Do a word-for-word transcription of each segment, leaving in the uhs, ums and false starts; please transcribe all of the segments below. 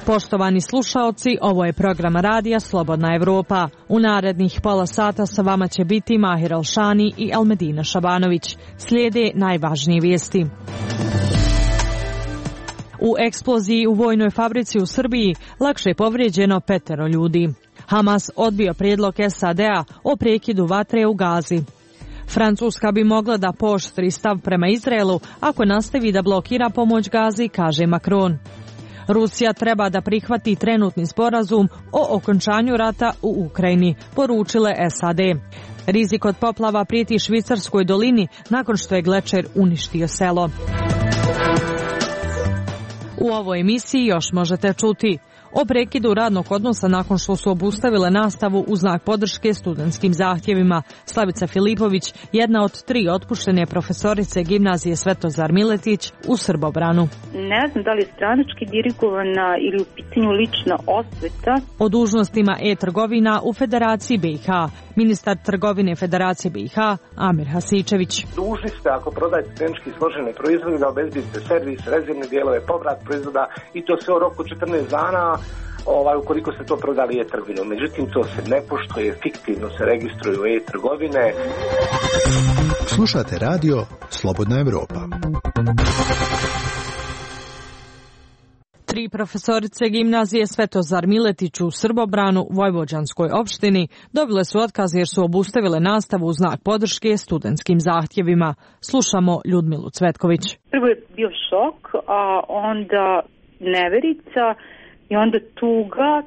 Poštovani slušaoci, ovo je program radija Slobodna Evropa. U narednih pola sata sa vama će biti Mahir Alšani i Almedina Šabanović. Slijede najvažnije vijesti. U eksploziji u vojnoj fabrici u Srbiji lakše je povrijeđeno petero ljudi. Hamas odbio prijedlog S A D-a o prekidu vatre u Gazi. Francuska bi mogla da pooštri stav prema Izraelu ako nastavi da blokira pomoć Gazi, kaže Macron. Rusija treba da prihvati trenutni sporazum o okončanju rata u Ukrajini, poručile S A D. Rizik od poplava prijeti Švicarskoj dolini nakon što je glečer uništio selo. U ovoj emisiji još možete čuti o prekidu radnog odnosa nakon što su obustavile nastavu u znak podrške studentskim zahtjevima. Slavica Filipović, jedna od tri otpuštene profesorice gimnazije Svetozar Miletić u Srbobranu. Ne znam da li je stranački dirigovana ili u pitanju lična osveta. O dužnostima e-trgovina u Federaciji B i H. Ministar trgovine Federacije B i H, Amir Hasičević. Dužni ste, ako prodajete tehnički složene proizvode, da obezbedite servis, rezervne dijelove, povrat proizvoda i to sve u roku četrnaest dana. Ovaj, ukoliko ste to prodali e-trgovinom. Međutim, to se ne poštuje, fiktivno se registruju e-trgovine. Slušate radio Slobodna Evropa. Tri profesorice gimnazije Svetozar Miletić u Srbobranu, Vojvođanskoj opštini, dobile su otkaz jer su obustavile nastavu u znak podrške studentskim zahtjevima. Slušamo Ljudmilu Cvetković. Prvo je bio šok, a onda neverica i onda tuga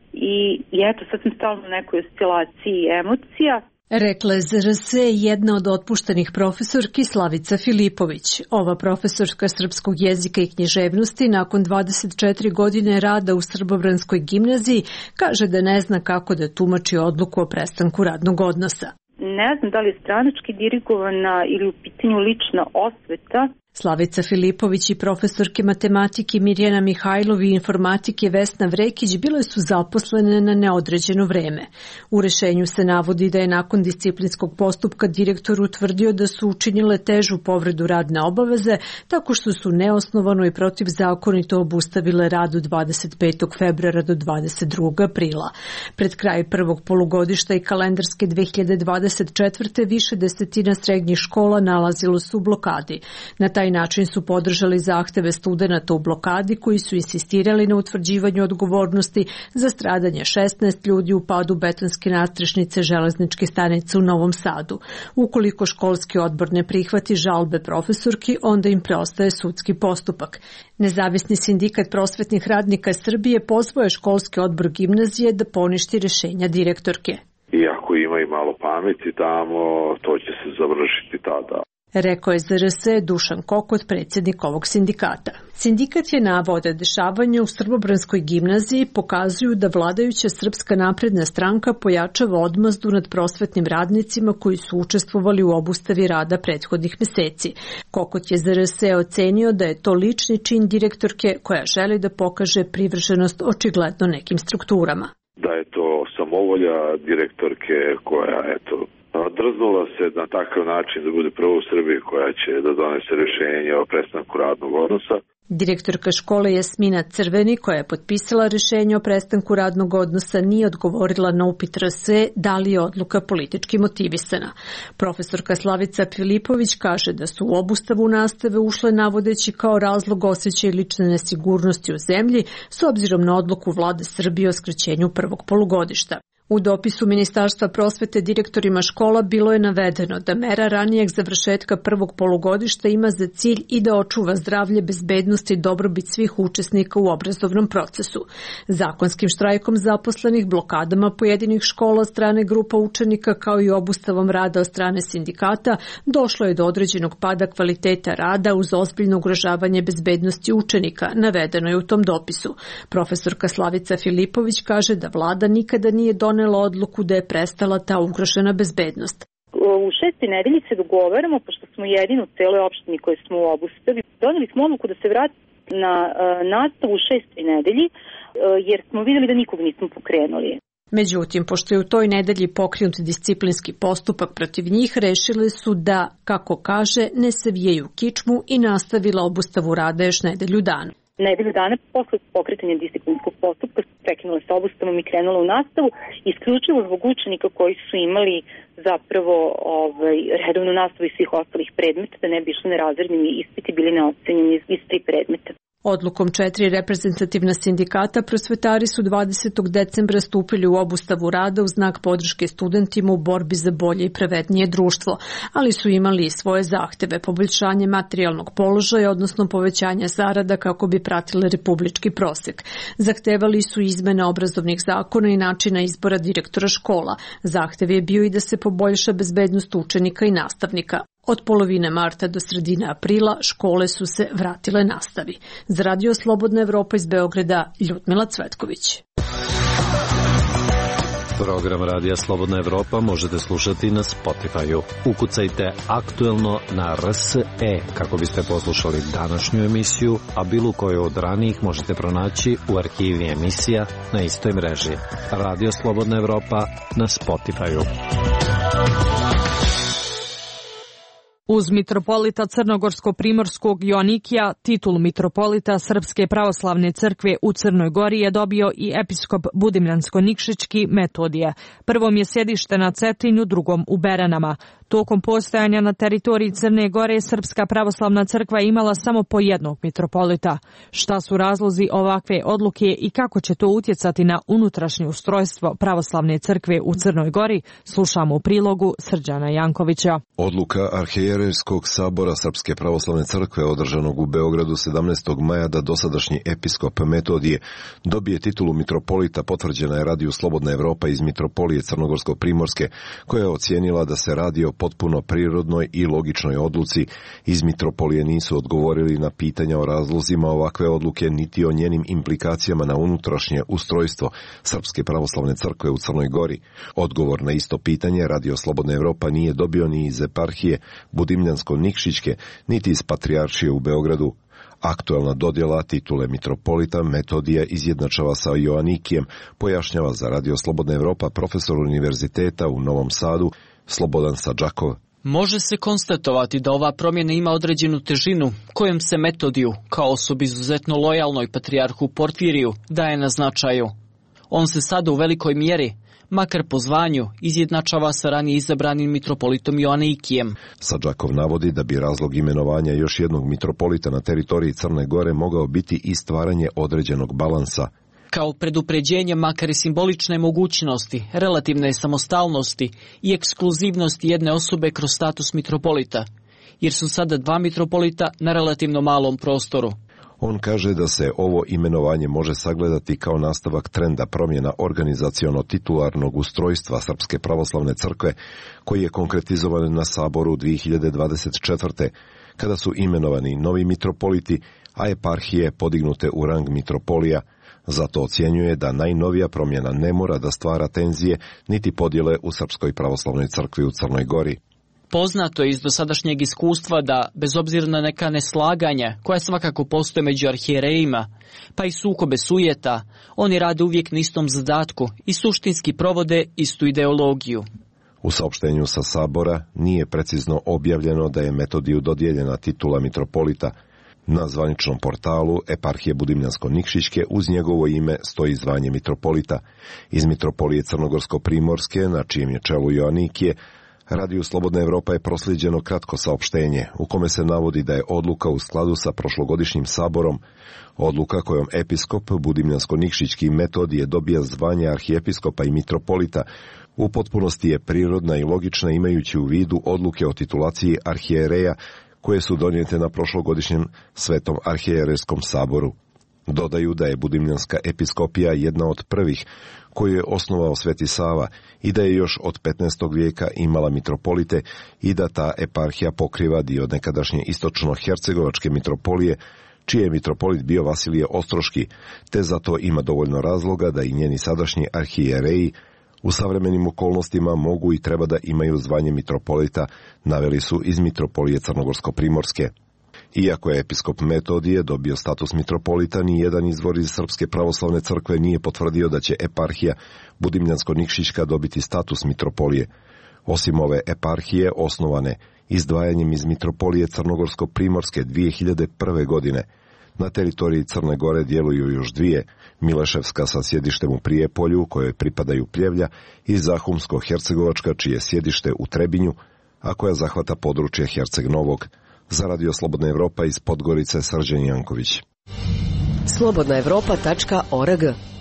i, i eto sad sam stalno u nekoj oscilaciji emocija. Rekla je Z R S jedna od otpuštenih profesorki Slavica Filipović. Ova profesorka srpskog jezika i književnosti nakon dvadeset četiri godine rada u Srbobranskoj gimnaziji kaže da ne zna kako da tumači odluku o prestanku radnog odnosa. Ne znam da li je stranački dirigovana ili u pitanju lična osveta. Slavica Filipović i profesorke matematike Mirjana Mihajlov i informatike Vesna Vrekić bile su zaposlene na neodređeno vreme. U rešenju se navodi da je nakon disciplinskog postupka direktor utvrdio da su učinile težu povredu radne obaveze tako što su neosnovano i protivzakonito obustavile rad od dvadeset petog februara do dvadeset drugog aprila. Pred kraj prvog polugodišta i kalendarske dve hiljade dvadeset četvrte više desetina srednjih škola nalazilo su u blokadi. Na taj način su podržali zahteve studenata u blokadi koji su insistirali na utvrđivanju odgovornosti za stradanje šesnaest ljudi u padu betonske nadstrešnice železničke stanice u Novom Sadu. Ukoliko školski odbor ne prihvati žalbe profesorki, onda im preostaje sudski postupak. Nezavisni sindikat prosvetnih radnika Srbije pozvao je školski odbor gimnazije da poništi rešenja direktorke. I ako ima i malo pameti tamo, to će se završiti tada. Rekao je Z R S Dušan Kokot, predsjednik ovog sindikata. Sindikat je naveo da dešavanja u Srbobranskoj gimnaziji pokazuju da vladajuća Srpska napredna stranka pojačava odmazdu nad prosvetnim radnicima koji su učestvovali u obustavi rada prethodnih meseci. Kokot je Z R S ocenio da je to lični čin direktorke koja želi da pokaže privrženost očigledno nekim strukturama. Da je to samovolja direktorke koja, eto, drznula se na takav način da bude prvo u Srbiji koja će da donese rješenje o prestanku radnog odnosa. Direktorka škole Jasmina Crveni, koja je potpisala rješenje o prestanku radnog odnosa, nije odgovorila na upit R S da li je odluka politički motivisana. Profesorka Slavica Filipović kaže da su u obustavu nastave ušle navodeći kao razlog osjećaj lične nesigurnosti u zemlji s obzirom na odluku vlade Srbije o skraćenju prvog polugodišta. U dopisu Ministarstva prosvete direktorima škola bilo je navedeno da mera ranijeg završetka prvog polugodišta ima za cilj i da očuva zdravlje, bezbednost i dobrobit svih učesnika u obrazovnom procesu. Zakonskim štrajkom zaposlenih, blokadama pojedinih škola od strane grupa učenika kao i obustavom rada od strane sindikata došlo je do određenog pada kvaliteta rada uz ozbiljno ugrožavanje bezbednosti učenika, navedeno je u tom dopisu. Profesorka Slavica Filipović kaže da vlada nikada nije donela odluku da je prestala ta ugrožena bezbednost. U šestoj nedelji se dogovaramo, pošto smo jedini u celoj opštini koje smo u obustavi, doneli smo odluku da se vrati na uh, nastavu u šestoj nedelji, uh, jer smo vidjeli da nikog nismo pokrenuli. Međutim, pošto je u toj nedelji pokrenut disciplinski postupak protiv njih, rešili su da, kako kaže, ne savijaju kičmu i nastavila obustavu rada još nedelju dana. Nedelju dana posle pokretanja disciplinskog postupka prekinula sa obustavom i krenula u nastavu isključivo zbog učenika koji su imali zapravo ovaj, redovnu nastavu iz svih ostalih predmeta, da ne bi išli na razredni ispiti, bili neocenjeni iz, iz tri predmeta. Odlukom četiri reprezentativna sindikata prosvetari su dvadesetog decembra stupili u obustavu rada u znak podrške studentima u borbi za bolje i pravednije društvo, ali su imali i svoje zahteve, poboljšanje materijalnog položaja, odnosno povećanja zarada kako bi pratile republički prosek. Zahtevali su izmene obrazovnih zakona i načina izbora direktora škola. Zahtev je bio i da se poboljša bezbednost učenika i nastavnika. Od polovine marta do sredine aprila škole su se vratile nastavi. Za Radio Slobodna Evropa iz Beograda, Ljudmila Cvetković. Program Radija Slobodna Evropa možete slušati na Spotify-u. Ukucajte aktuelno na R S E kako biste poslušali današnju emisiju, a bilo koju od ranijih možete pronaći u arhivi emisija na istoj mreži. Radio Slobodna Evropa na Spotify-u. Uz mitropolita Crnogorsko-Primorskog Joanikija, titulu mitropolita Srpske pravoslavne crkve u Crnoj Gori je dobio i episkop Budimljansko-Nikšićki Metodije. Prvom je sjedište na Cetinju, drugom u Beranama. Tokom postojanja na teritoriji Crne Gore Srpska pravoslavna crkva je imala samo po jednog mitropolita. Šta su razlozi ovakve odluke i kako će to utjecati na unutrašnje ustrojstvo pravoslavne crkve u Crnoj Gori, slušamo u prilogu Srđana Jankovića. Odluka Arhijerejskog sabora Srpske pravoslavne crkve održanog u Beogradu sedamnaestog maja da dosadašnji episkop Metodije dobije titulu mitropolita potvrđena je Radiju Slobodna Evropa iz mitropolije Crnogorsko-Primorske, koja je ocijenila da se radi o potpuno prirodnoj i logičnoj odluci. Iz mitropolije nisu odgovorili na pitanja o razlozima ovakve odluke niti o njenim implikacijama na unutrašnje ustrojstvo Srpske pravoslavne crkve u Crnoj Gori. Odgovor na isto pitanje Radio Slobodna Evropa nije dobio ni iz eparhije Budimljansko-Nikšićke, niti iz Patrijaršije u Beogradu. Aktuelna dodjela titule mitropolita Metodija izjednačava sa Joanikijem, pojašnjava za Radio Slobodna Evropa profesor univerziteta u Novom Sadu Slobodan Sadžakov. Može se konstatovati da ova promjena ima određenu težinu kojom se Metodiju, kao osobi izuzetno lojalnoj patrijarhu Porfiriju, daje na značaju. On se sada u velikoj mjeri, makar po zvanju, izjednačava sa ranije izabranim mitropolitom Joanikijem. Sadžakov navodi da bi razlog imenovanja još jednog mitropolita na teritoriji Crne Gore mogao biti i stvaranje određenog balansa. Kao predupređenje makar i simbolične mogućnosti, relativne samostalnosti i ekskluzivnosti jedne osobe kroz status mitropolita, jer su sada dva mitropolita na relativno malom prostoru. On kaže da se ovo imenovanje može sagledati kao nastavak trenda promjena organizaciono-titularnog ustrojstva Srpske pravoslavne crkve, koji je konkretizovan na Saboru dvije hiljade dvadeset četvrte. kada su imenovani novi mitropoliti, a eparhije podignute u rang mitropolija. Zato ocjenjuje da najnovija promjena ne mora da stvara tenzije niti podjele u Srpskoj pravoslavnoj crkvi u Crnoj Gori. Poznato je iz dosadašnjeg iskustva da, bez obzira na neka neslaganja, koja svakako postoje među arhijerejima, pa i sukobe sujeta, oni rade uvijek na istom zadatku i suštinski provode istu ideologiju. U saopštenju sa Sabora nije precizno objavljeno da je Metodiju dodijeljena titula mitropolita. Na zvaničnom portalu eparhije Budimljansko-Nikšićke uz njegovo ime stoji zvanje mitropolita. Iz mitropolije Crnogorsko-Primorske, na čijem je čelu Joanikije, Radiju Slobodna Evropa je proslijeđeno kratko saopštenje u kome se navodi da je odluka u skladu sa prošlogodišnjim saborom. Odluka kojom episkop Budimljansko-Nikšićki Metodije dobija zvanje arhijepiskopa i mitropolita u potpunosti je prirodna i logična imajući u vidu odluke o titulaciji arhijereja koje su donijete na prošlogodišnjem Svetom arhijerejskom saboru. Dodaju da je Budimljanska episkopija jedna od prvih koju je osnovao Sveti Sava i da je još od petnaestog vijeka imala mitropolite i da ta eparhija pokriva dio nekadašnje istočno-hercegovačke mitropolije, čiji je mitropolit bio Vasilije Ostroški, te zato ima dovoljno razloga da i njeni sadašnji arhijereji u savremenim okolnostima mogu i treba da imaju zvanje mitropolita, naveli su iz mitropolije Crnogorsko-Primorske. Iako je episkop Metodije dobio status mitropolita, ni jedan izvor iz Srpske pravoslavne crkve nije potvrdio da će eparhija Budimljansko-Nikšićka dobiti status mitropolije. Osim ove eparhije, osnovane izdvajanjem iz mitropolije Crnogorsko-Primorske dvije hiljade prve godine, Na teritoriji Crne Gore djeluju još dvije, Mileševska sa sjedištem u Prijepolju, kojoj pripadaju Pljevlja, i Zahumsko-Hercegovačka, čije sjedište u Trebinju, a koja zahvata područje Herceg Novog. Za Radio Slobodna Evropa iz Podgorice, Srđan Janković. slobodna evropa tačka org.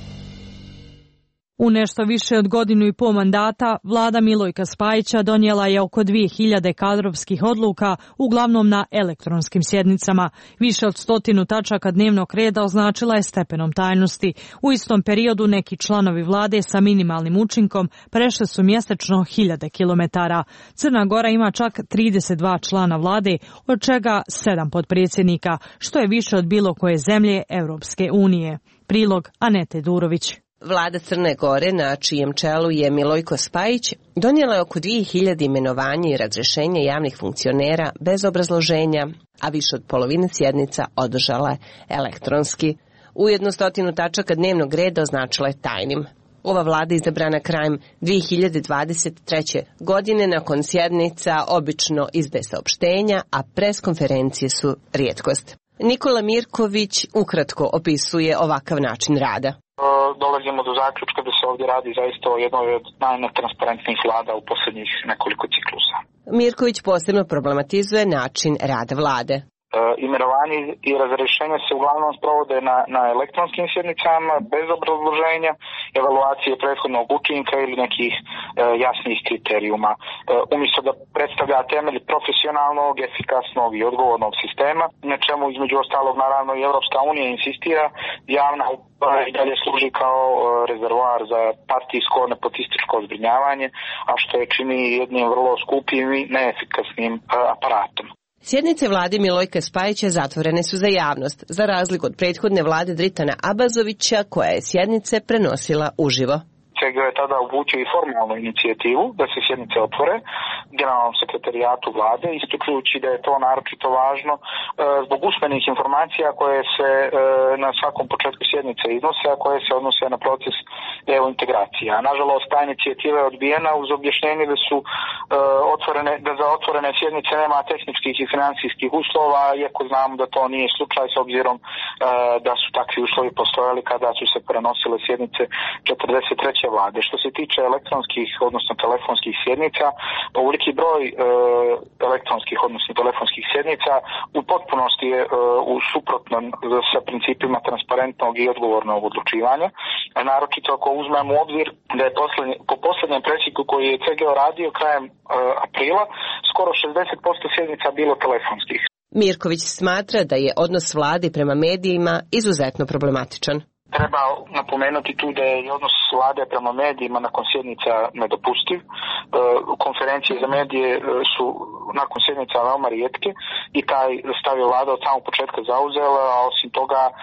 U nešto više od godinu i pol mandata vlada Milojka Spajića donijela je oko dvije hiljade kadrovskih odluka, uglavnom na elektronskim sjednicama. Više od stotinu tačaka dnevnog reda označila je stepenom tajnosti. U istom periodu neki članovi vlade sa minimalnim učinkom prešli su mjesečno hiljade kilometara. Crna Gora ima čak trideset dva člana vlade, od čega sedam potpredsjednika, što je više od bilo koje zemlje Europske unije. Prilog Anete Durović. Vlada Crne Gore, na čijem čelu je Milojko Spajić, donijela je oko dvije hiljade imenovanja i razrješenja javnih funkcionera bez obrazloženja, a više od polovine sjednica održala je elektronski. Ujedno stotinu tačaka dnevnog reda označila je tajnim. Ova vlada izabrana krajem dvije hiljade dvadeset treće. godine nakon sjednica obično izbe saopštenja, a preskonferencije su rijetkost. Nikola Mirković ukratko opisuje ovakav način rada. Dolazimo do zaključka da se ovdje radi zaista o jednoj od najnetransparentnijih vlada u posljednjih nekoliko ciklusa. Mirković posebno problematizuje način rada vlade. E, imenovanje i razrješenja se uglavnom sprovode na, na elektronskim sjednicama, bez obrazloženja, evaluacije prethodnog učinka ili nekih e, jasnih kriterijuma. E, umjesto da predstavlja temelj profesionalnog, efikasnog i odgovornog sistema, na čemu između ostalog naravno i Europska unija insistira, javna i dalje služi kao rezervoar za partijsko, nepotističko zbrinjavanje, a što je čini jednim vrlo skupim i neefikasnim aparatom. Sjednice vlade Milojka Spajića zatvorene su za javnost, za razliku od prethodne vlade Dritana Abazovića, koja je sjednice prenosila uživo. C G je tada uputio i formalnu inicijativu da se sjednice otvore generalnom sekretarijatu vlade, ističujući da je to naročito važno e, zbog usmenih informacija koje se e, na svakom početku sjednice iznose, a koje se odnose na proces evo integracija. Nažalost, ta inicijativa je odbijena uz objašnjenje da su e, otvorene, da za otvorene sjednice nema tehničkih i financijskih uslova, iako znamo da to nije slučaj s obzirom e, da su takvi uslovi postojali kada su se prenosile sjednice četrdeset treće vlade. Što se tiče elektronskih, odnosno telefonskih sjednica, ovoliki broj e, elektronskih, odnosno telefonskih sjednica u potpunosti je e, u suprotno sa principima transparentnog i odgovornog odlučivanja. A naročito ako uzmemo u obzir da je poslednje, po posljednjem presjeku koji je C G O radio krajem e, aprila, skoro šezdeset posto sjednica bilo telefonskih. Mirković smatra da je odnos vlade prema medijima izuzetno problematičan. Treba napomenuti tu da je odnos vlade prema medijima nakon sjednica nedopustiv. E, konferencije za medije su nakon sjednica veoma rijetke i taj stav je vlada od samog početka zauzela, a osim toga e,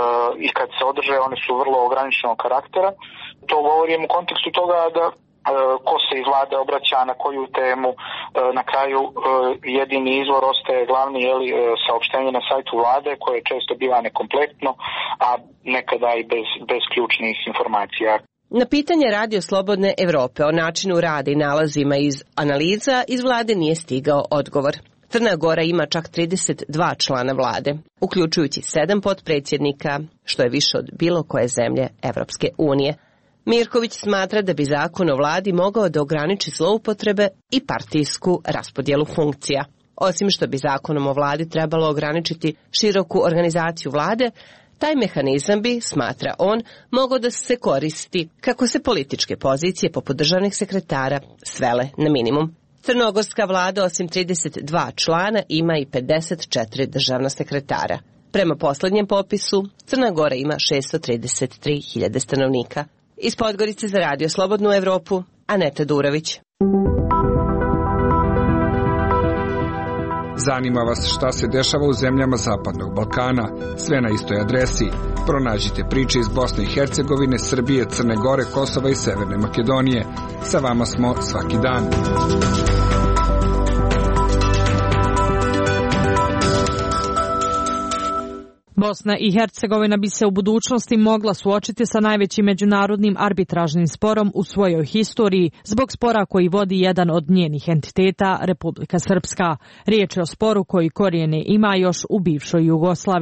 i kad se održe one su vrlo ograničenog karaktera. To govorim u kontekstu toga da ko se iz vlade obraća na koju temu, na kraju jedini izvor ostaje glavni jeli, saopštenje na sajtu vlade koje često biva nekompletno, a nekada i bez, bez ključnih informacija. Na pitanje Radio Slobodne Evrope o načinu rada i nalazima iz analiza iz vlade nije stigao odgovor. Crna Gora ima čak trideset dva člana vlade, uključujući sedam potpredsjednika, što je više od bilo koje zemlje Evropske unije. Mirković smatra da bi zakon o vladi mogao da ograniči zloupotrebe i partijsku raspodjelu funkcija. Osim što bi zakonom o vladi trebalo ograničiti široku organizaciju vlade, taj mehanizam bi, smatra on, mogao da se koristi kako se političke pozicije poput državnih sekretara svele na minimum. Crnogorska vlada osim trideset dva člana ima i pedeset četiri državna sekretara. Prema posljednjem popisu, Crna Gora ima šesto trideset tri hiljade stanovnika. Iz Podgorice za Radio Slobodnu Evropu, Aneta Durović. Zanima vas šta se dešava u zemljama Zapadnog Balkana? Sve na istoj adresi. Pronađite priče iz Bosne i Hercegovine, Srbije, Crne Gore, Kosova i Severne Makedonije. Sa vama smo svaki dan. Bosna i Hercegovina bi se u budućnosti mogla suočiti sa najvećim međunarodnim arbitražnim sporom u svojoj historiji zbog spora koji vodi jedan od njenih entiteta, Republika Srpska. Riječ je o sporu koji korijene ima još u bivšoj Jugoslaviji.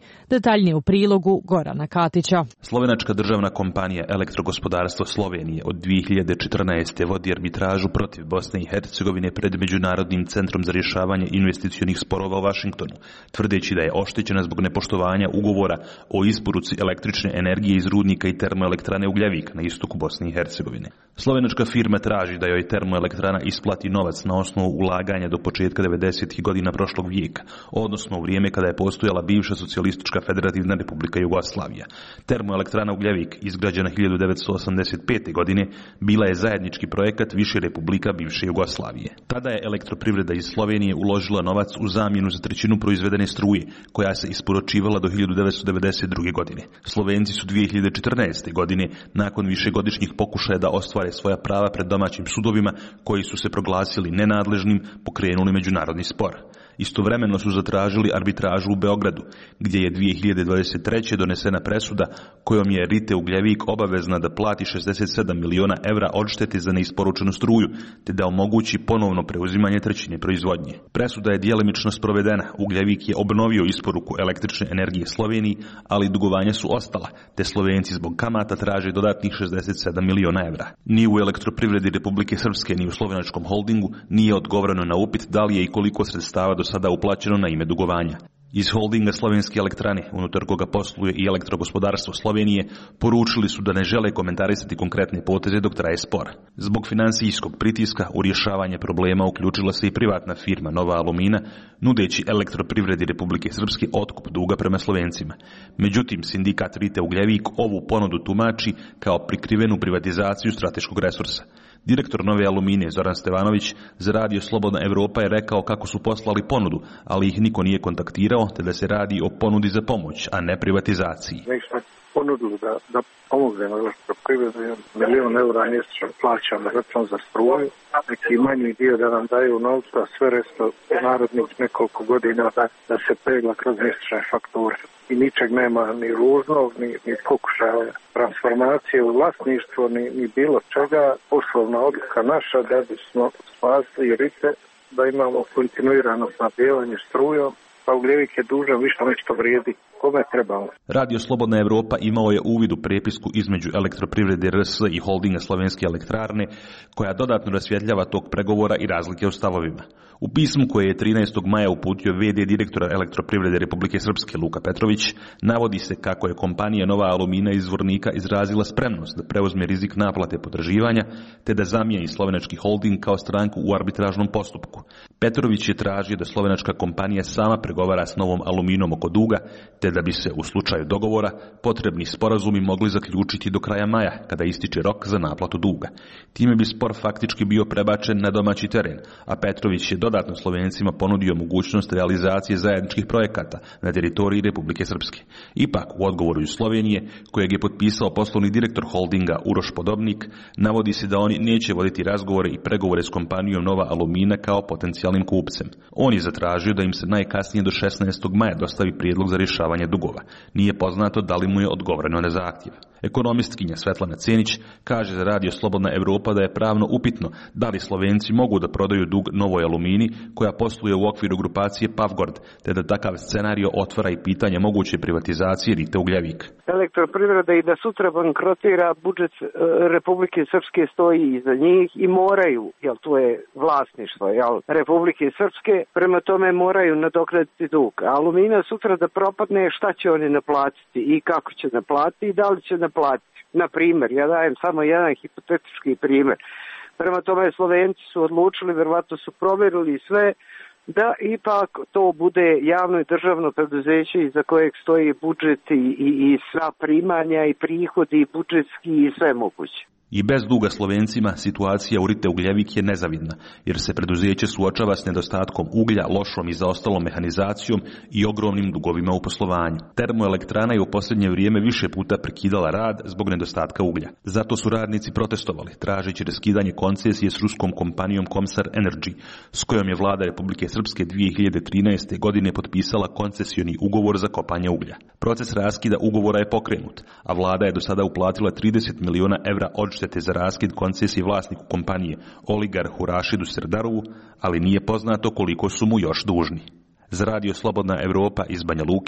Detaljnije u prilogu Gorana Katića. Slovenačka državna kompanija Elektrogospodarstvo Slovenije od dvije hiljade četrnaeste. vodi arbitražu protiv Bosne i Hercegovine pred Međunarodnim centrom za rješavanje investicionih sporova u Vašingtonu, tvrdeći da je oštećena zbog nepoštovanja ugovora o isporuci električne energije iz rudnika i termoelektrane Ugljevik na istoku Bosne i Hercegovine. Slovenačka firma traži da joj termoelektrana isplati novac na osnovu ulaganja do početka devedesetih godina prošlog vijeka, odnosno u vrijeme kada je postojala bivša socijalistička Federativna Republika Jugoslavija. Termoelektrana Ugljevik, izgrađena hiljadu devetsto osamdeset pete. godine, bila je zajednički projekat više republika bivše Jugoslavije. Tada je elektroprivreda iz Slovenije uložila novac u zamjenu za trećinu proizvedene struje, koja se isporučivala do hiljadu devetsto devedeset druge. godine. Slovenci su dvije hiljade četrnaeste. godine, nakon višegodišnjih pokušaja da ostvare svoja prava pred domaćim sudovima, koji su se proglasili nenadležnim, pokrenuli međunarodni spor. Istovremeno su zatražili arbitražu u Beogradu, gdje je dvije hiljade dvadeset treće. donesena presuda kojom je Rite Ugljevik obavezna da plati šezdeset sedam miliona evra odštete za neisporučenu struju, te da omogući ponovno preuzimanje trećine proizvodnje. Presuda je djelimično sprovedena. Ugljevik je obnovio isporuku električne energije Sloveniji, ali dugovanja su ostala, te Slovenci zbog kamata traže dodatnih šezdeset sedam miliona evra. Ni u Elektroprivredi Republike Srpske, ni u Slovenačkom holdingu nije odgovoreno na upit da li je i koliko sredstava do sada uplaćeno na ime dugovanja. Iz holdinga Slovenske elektrane, unutar koga posluje i Elektrogospodarstvo Slovenije, poručili su da ne žele komentarisati konkretne poteze dok traje spor. Zbog financijskog pritiska u rješavanje problema uključila se i privatna firma Nova Alumina, nudeći Elektroprivredi Republike Srpske otkup duga prema Slovencima. Međutim, sindikat Rite Ugljevik ovu ponudu tumači kao prikrivenu privatizaciju strateškog resursa. Direktor Nove Alumine Zoran Stevanović za radio Slobodna Evropa je rekao kako su poslali ponudu, ali ih niko nije kontaktirao, te da se radi o ponudi za pomoć, a ne privatizaciji. Ponudili da, da pomognemo Elektroprivredi, milijon eura mjesečno plaćamo račun za struju, neki manji dio da nam daju novca, sve resto narodnih nekoliko godina da, da se pegla kroz mjesečne fakture. I ničeg nema ni ružnog, ni, ni pokušaja transformacije u vlasništvo, ni, ni bilo čega. Poslovna odluka naša da bismo spasili Rite, da imamo kontinuirano snabdijevanje strujom, pa Ugljevik je dužan više nešto vrijedi. Kome trebamo? Radio Slobodna Evropa imao je uvid u prepisku između Elektroprivrede R S i holdinga Slovenske elektrarne, koja dodatno rasvjetljava tog pregovora i razlike u stavovima. U pismu koje je trinaestog maja uputio ve de direktora Elektroprivrede Republike Srpske Luka Petrović, navodi se kako je kompanija Nova Alumina iz Zvornika izrazila spremnost da preuzme rizik naplate potraživanja, te da zamijeni slovenački holding kao stranku u arbitražnom postupku. Petrović je tražio da slovenačka kompanija sama pregovara s Novom Aluminom oko duga, te da bi se u slučaju dogovora potrebni sporazumi mogli zaključiti do kraja maja, kada ističe rok za naplatu duga. Time bi spor faktički bio prebačen na domaći teren, a Petrović je dodatno Slovencima ponudio mogućnost realizacije zajedničkih projekata na teritoriji Republike Srpske. Ipak, u odgovoru iz Slovenije, kojeg je potpisao poslovni direktor holdinga Uroš Podobnik, navodi se da oni neće voditi razgovore i pregovore s kompanijom Nova Alumina kao potencijalnim kupcem. On je zatražio da im se najkasnije do šesnaestog maja dostavi prijedlog za rješavanje dugova. Nije poznato da li mu je odgovoreno na zahtjev. Ekonomistkinja Svetlana Cenić kaže za radio Slobodna Evropa da je pravno upitno da li Slovenci mogu da prodaju dug Novoj Alumini, koja posluje u okviru grupacije Pavgord, te da takav scenario otvara i pitanje moguće privatizacije Rite Ugljevik. Elektroprivreda i da sutra bankrotira, budžet e, Republike Srpske stoji iza njih i moraju, jel to je vlasništvo jel, Republike Srpske, prema tome moraju nadoknaditi dug. Alumina sutra da propadne, šta će oni naplatiti i kako će naplatiti i da li će naplatiti. Na primjer, ja dajem samo jedan hipotetički primjer. Prema tome Slovenci su odlučili, verovatno su provjerili sve, da ipak to bude javno i državno preduzeće iza kojeg stoji budžet i, i, i sva primanja i prihodi i budžetski i sve moguće. I bez duga Slovencima situacija u Rite Ugljevik je nezavidna, jer se preduzeće suočava s nedostatkom uglja, lošom i zaostalom mehanizacijom i ogromnim dugovima u poslovanju. Termoelektrana je u posljednje vrijeme više puta prekidala rad zbog nedostatka uglja. Zato su radnici protestovali, tražeći raskidanje koncesije s ruskom kompanijom Komsar Energy, s kojom je vlada Republike Srpske dvije hiljade trinaeste. godine potpisala koncesioni ugovor za kopanje uglja. Proces raskida ugovora je pokrenut, a vlada je do sada uplatila trideset miliona evra odštete za raskid koncesije vlasniku kompanije oligarhu Rašidu Serdarovu, ali nije poznato koliko su mu još dužni. Za radio Slobodna Evropa iz Banja Luke,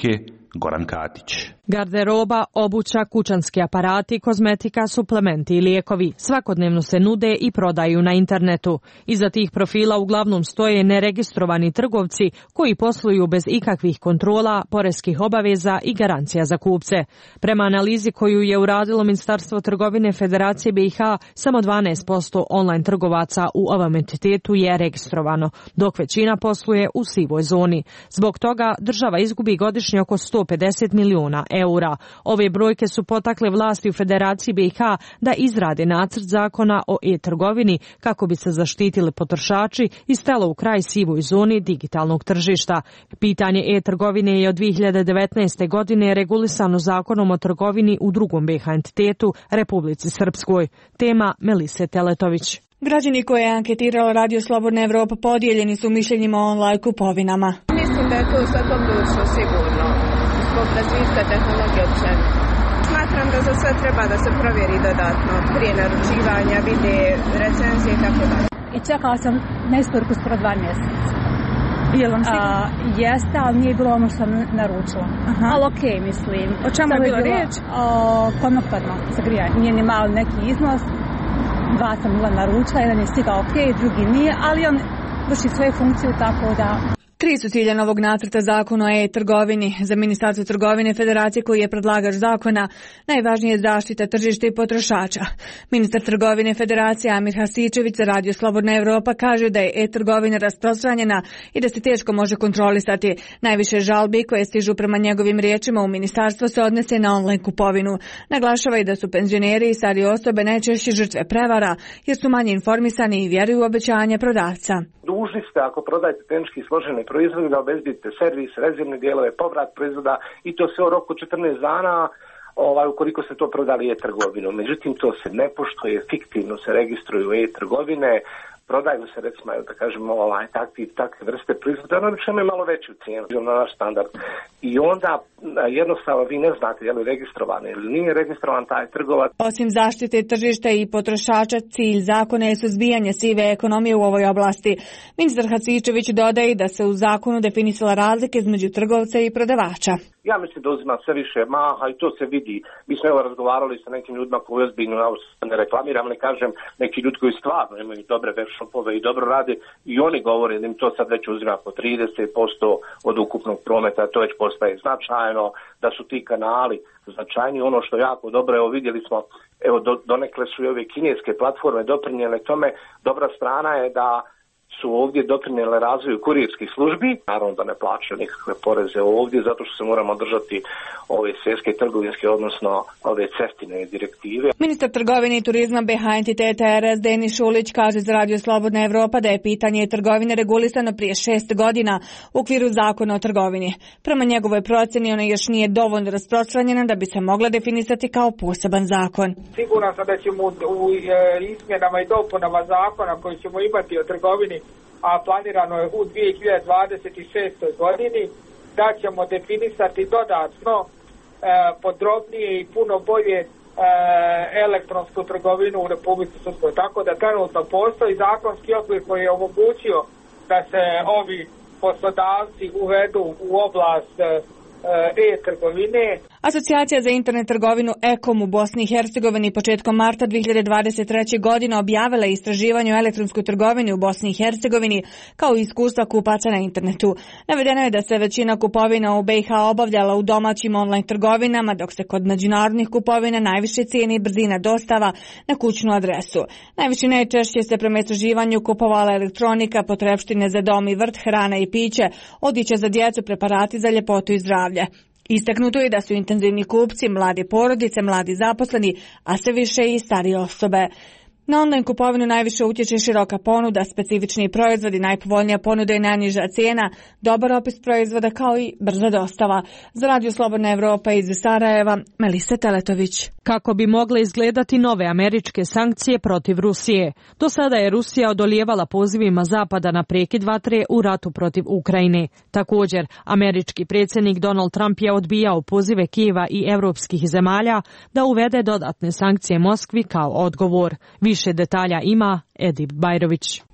Goran Katić. Garderoba, obuća, kućanski aparati, kozmetika, suplementi i lijekovi svakodnevno se nude i prodaju na internetu. Iza tih profila uglavnom stoje neregistrovani trgovci koji posluju bez ikakvih kontrola, poreskih obaveza i garancija za kupce. Prema analizi koju je uradilo Ministarstvo trgovine Federacije B i H, samo dvanaest posto online trgovaca u ovom entitetu je registrovano, dok većina posluje u sivoj zoni. Zbog toga država izgubi godišnje oko sto pedeset miliona eura. Ove brojke su potakle vlasti u Federaciji B i H da izrade nacrt zakona o e-trgovini kako bi se zaštitili potrošači i stalo u kraj sivoj zoni digitalnog tržišta. Pitanje e-trgovine je od dvije hiljade devetnaeste. godine regulisano zakonom o trgovini u drugom B i H entitetu, Republici Srpskoj. Tema Melise Teletović. Građani koje je anketirala Radio Slobodna Evropa podijeljeni su mišljenjima o online kupovinama. Mislim da je to svakom društvu sigurno, zbog razvitka tehnologije općenito. Smatram da za sve treba da se provjeri dodatno prije naručivanja, vide recenzije i tako dalje. I čekala sam na isporuku skoro dva mjeseca. Je li vam sigurno? Jeste, ali nije bilo ono što sam naručila. Aha. Ali okej, okay, mislim. O čemu je bilo riječ? O konoptarno za grijanje. Nije ni malo neki iznos. Dva sam bila naručila, jedan je stigao ok, drugi nije, ali on vrši svoju funkciju tako da... Tri su cilja novog nacrta zakona o e-trgovini. Za Ministarstvo trgovine Federacije koji je predlagač zakona, najvažnije je zaštita tržišta i potrošača. Ministar trgovine Federacije Amir Hasičević za Radio Slobodna Evropa kaže da je e-trgovina rasprostranjena i da se teško može kontrolisati. Najviše žalbi koje stižu prema njegovim riječima u ministarstvo se odnese na online kupovinu. Naglašava i da su penzioneri i starije osobe najčešće žrtve prevara jer su manje informisani i vjeruju u obećanje prodavca. Dužni ste, ako prodajete tehnički složene proizvode, da obezbedite servis, rezervne dijelove, povrat proizvoda i to sve u roku četrnaest dana, ovaj, ukoliko ste to prodali e-trgovinom. Međutim, to se ne poštuje, fiktivno se registruju e-trgovine, prodaju se, recimo, da kažemo, ovaj, takvi, takve vrste proizvoda, ono obično je malo veću cijenu na naš standard. I onda jednostavno vi ne znate je li registrovan ili nije registrovan taj trgovac. Osim zaštite tržišta i potrošača, cilj zakona je suzbijanje sive ekonomije u ovoj oblasti. Ministar Hasičević dodaje da se u zakonu definisala razlike između trgovca i prodavača. Ja mislim da uzima sve više maha i to se vidi. Mi smo evo razgovarali sa nekim ljudima koji ozbiljno, ja ne reklamiram, ne kažem, neki ljudi koji stvarno imaju dobre web shopove i dobro rade i oni govore da im to sad već uzima po trideset posto od ukupnog prometa, to već postaje značajno, da su ti kanali značajni. Ono što jako dobro, evo vidjeli smo, evo do, donekle su i ove kineske platforme doprinijele tome. Dobra strana je da su ovdje doprinijele razvoju kurirskih službi, naravno da ne plaćaju nikakve poreze ovdje, zato što se moramo držati ove svjetske trgovinske, odnosno ove ceftine direktive. Ministar trgovine i turizma B i H entiteta R S Denis Šulić kaže za Radio Slobodna Evropa da je pitanje trgovine regulisano prije šest godina u okviru zakona o trgovini. Prema njegovoj procjeni ona još nije dovoljno rasprostranjena da bi se mogla definisati kao poseban zakon. Siguran sam da ćemo u izmjenama i dopunama zakona koji ćemo imati o trgovini, a planirano je u dvije hiljade dvadeset šestoj. godini, da ćemo definisati dodatno e, podrobnije i puno bolje e, elektronsku trgovinu u Republici Srpskoj. Tako da trenutno postoji zakonski okvir koji je omogućio da se ovi poslodavci uvedu u oblast e, e-trgovine. Asocijacija za internet trgovinu Ekom u Bosni i Hercegovini početkom marta dvije hiljade dvadeset treće. godine objavila je istraživanje o elektronskoj trgovini u Bosni i Hercegovini kao i iskustva kupaca na internetu. Navedeno je da se većina kupovina u B i H obavljala u domaćim online trgovinama, dok se kod međunarodnih kupovina najviše cijeni brzina dostava na kućnu adresu. Najviše najčešće se prema istraživanju kupovala elektronika, potrepštine za dom i vrt, hrana i piće, odjeća za djecu, preparati za ljepotu i zdravlje. Istaknuto je da su intenzivni kupci mlade porodice, mladi zaposleni, a sve više i starije osobe. Na online kupovinu najviše utječe široka ponuda, specifični proizvodi, najpovoljnija ponuda i najniža cijena, dobar opis proizvoda kao i brza dostava. Za Radio Slobodna Evropa iz Sarajeva, Melisa Teletović. Kako bi mogle izgledati nove američke sankcije protiv Rusije? Do sada je Rusija odolijevala pozivima Zapada na prekid vatre u ratu protiv Ukrajine. Također, američki predsjednik Donald Trump je odbijao pozive Kijeva i evropskih zemalja da uvede dodatne sankcije Moskvi kao odgovor. Više detalja ima Edip Bajrović.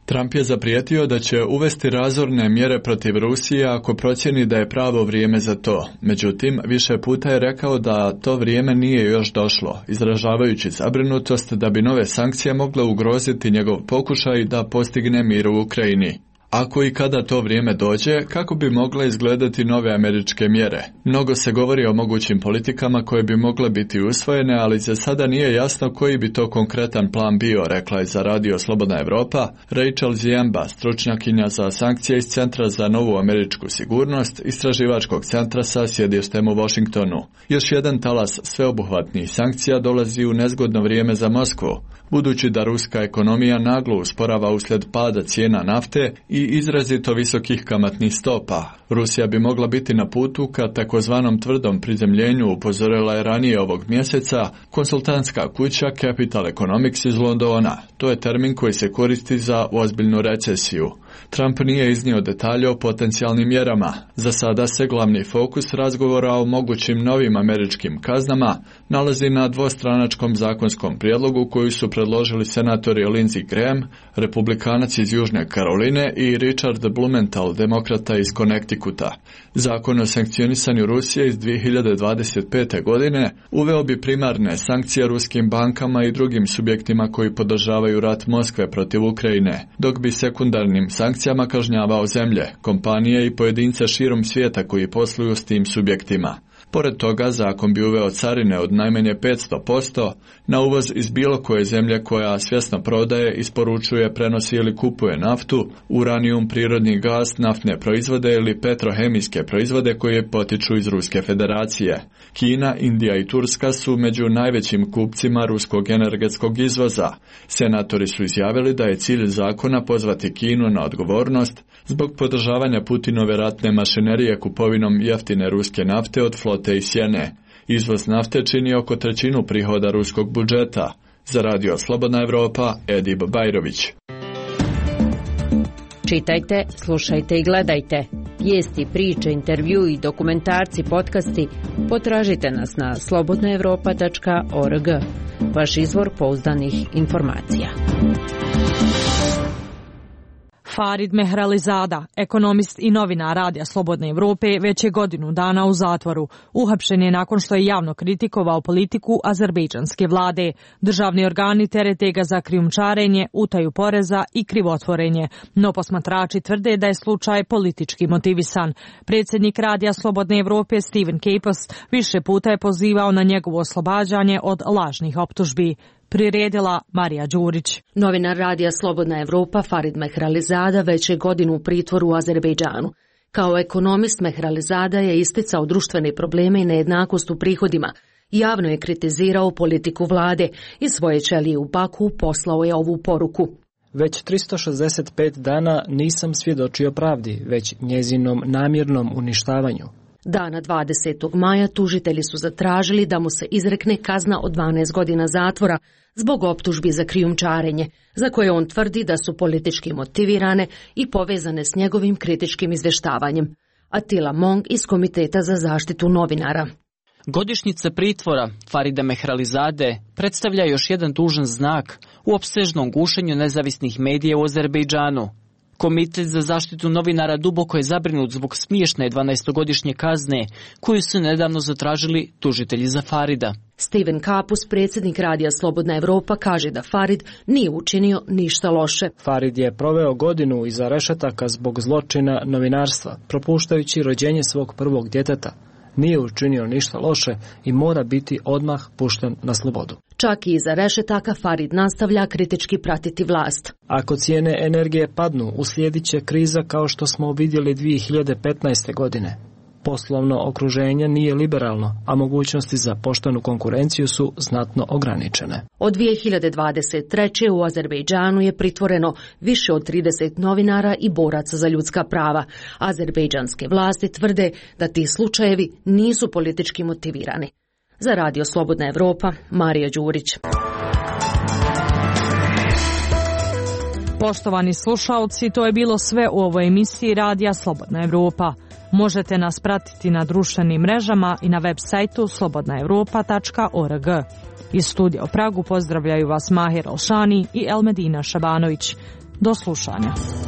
Trump je zaprijetio da će uvesti razorne mjere protiv Rusije ako procjeni da je pravo vrijeme za to. Međutim, više puta je rekao da to vrijeme nije još došlo, izražavajući zabrinutost da bi nove sankcije mogle ugroziti njegov pokušaj da postigne mir u Ukrajini. Ako i kada to vrijeme dođe, kako bi mogle izgledati nove američke mjere? Mnogo se govori o mogućim politikama koje bi mogle biti usvojene, ali za sada nije jasno koji bi to konkretan plan bio, rekla je za radio Slobodna Evropa Rachel Ziemba, stručnjakinja za sankcije iz Centra za novu američku sigurnost, istraživačkog centra sa sjedištem u Washingtonu. Još jedan talas sveobuhvatnih sankcija dolazi u nezgodno vrijeme za Moskvu, budući da ruska ekonomija naglo usporava uslijed pada cijena nafte i izrazito visokih kamatnih stopa. Rusija bi mogla biti na putu ka takozvanom tvrdom prizemljenju, upozorila je ranije ovog mjeseca konsultantska kuća Capital Economics iz Londona. To je termin koji se koristi za ozbiljnu recesiju. Trump nije iznio detalje o potencijalnim mjerama. Za sada se glavni fokus razgovora o mogućim novim američkim kaznama nalazi na dvostranačkom zakonskom prijedlogu koju su predložili senatori Lindsey Graham, republikanac iz Južne Karoline, i Richard Blumenthal, demokrata iz Connecticuta. Zakon o sankcionisanju Rusije iz dvije hiljade dvadeset pete. godine uveo bi primarne sankcije ruskim bankama i drugim subjektima koji podržavaju rat Moskve protiv Ukrajine, dok bi sekundarnim sankcijama kažnjavao zemlje, kompanije i pojedince širom svijeta koji posluju s tim subjektima. Pored toga, zakon bi uveo carine od najmanje petsto posto na uvoz iz bilo koje zemlje koja svjesno prodaje, isporučuje, prenosi ili kupuje naftu, uranijum, prirodni gas, naftne proizvode ili petrohemijske proizvode koje potiču iz Ruske federacije. Kina, Indija i Turska su među najvećim kupcima ruskog energetskog izvoza. Senatori su izjavili da je cilj zakona pozvati Kinu na odgovornost zbog podržavanja Putinove ratne mašinerije kupovinom jeftine ruske nafte od flote i sjene. Izvoz nafte čini oko trećinu prihoda ruskog budžeta. Za radio Slobodna Evropa, Edib Bajrović. Čitajte, slušajte i gledajte. Vijesti, priče, intervju i dokumentarci, podcasti potražite nas na slobodna evropa tačka org. Vaš izvor pouzdanih informacija. Farid Mehralizada, ekonomist i novinar Radija Slobodne Evrope, već je godinu dana u zatvoru. Uhapšen je nakon što je javno kritikovao politiku azerbejdžanske vlade. Državni organi terete ga za krijumčarenje, utaju poreza i krivotvorenje, no posmatrači tvrde da je slučaj politički motivisan. Predsjednik Radija Slobodne Evrope Steven Capus više puta je pozivao na njegovo oslobađanje od lažnih optužbi. Priredila Marija Đurić. Novinar Radija Slobodna Evropa Farid Mehralizada već je godinu u pritvoru u Azerbejdžanu. Kao ekonomist Mehralizada je isticao društvene probleme i nejednakost u prihodima. Javno je kritizirao politiku vlade i svoje ćelije u Baku poslao je ovu poruku. Već tristo šezdeset pet dana nisam svjedočio pravdi, već njezinom namjernom uništavanju. Dana dvadesetog maja tužitelji su zatražili da mu se izrekne kazna od dvanaest godina zatvora zbog optužbi za krijumčarenje, za koje on tvrdi da su politički motivirane i povezane s njegovim kritičkim izvještavanjem. Atila Mong iz Komiteta za zaštitu novinara. Godišnjica pritvora Farida Mehralizade predstavlja još jedan tužan znak u opsežnom gušenju nezavisnih medija u Azerbejdžanu. Komitet za zaštitu novinara duboko je zabrinut zbog smiješne dvanaestogodišnje kazne koju su nedavno zatražili tužitelji za Farida. Steven Capus, predsjednik Radija Slobodna Evropa, kaže da Farid nije učinio ništa loše. Farid je proveo godinu iza rešetaka zbog zločina novinarstva, propuštajući rođenje svog prvog djeteta. Nije učinio ništa loše i mora biti odmah pušten na slobodu. Čak i iza rešetaka Farid nastavlja kritički pratiti vlast. Ako cijene energije padnu, uslijedit će kriza kao što smo vidjeli dvije hiljade petnaeste. godine. Poslovno okruženje nije liberalno, a mogućnosti za poštenu konkurenciju su znatno ograničene. Od dvije hiljade dvadeset treće. u Azerbejdžanu je pritvoreno više od trideset novinara i boraca za ljudska prava. Azerbejdžanske vlasti tvrde da ti slučajevi nisu politički motivirani. Za Radio Slobodna Evropa, Marija Đurić. Poštovani slušalci, to je bilo sve u ovoj emisiji Radija Slobodna Evropa. Možete nas pratiti na društvenim mrežama i na web sajtu slobodna evropa tačka org. Iz studija u Pragu pozdravljaju vas Mahir Alšani i Elmedina Šabanović. Do slušanja.